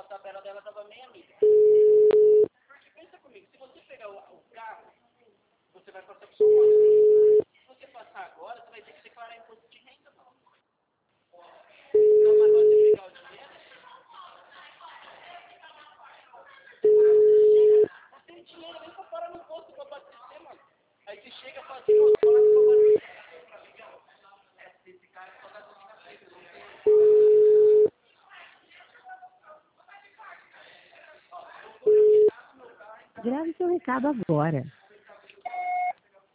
tabela dela dava meia milha. Porque pensa comigo, se você pegar o carro, você vai passar por sua conta. Se você passar agora, você vai ter que declarar imposto de renda, não. Então, mas você pegar o dinheiro, não tem dinheiro nem pra parar no posto pra abastecer, mano. Aí você chega e fala assim, não, fala que eu vou abastecer. Esse cara só dá gasolina preta, não tem. Grave seu recado agora.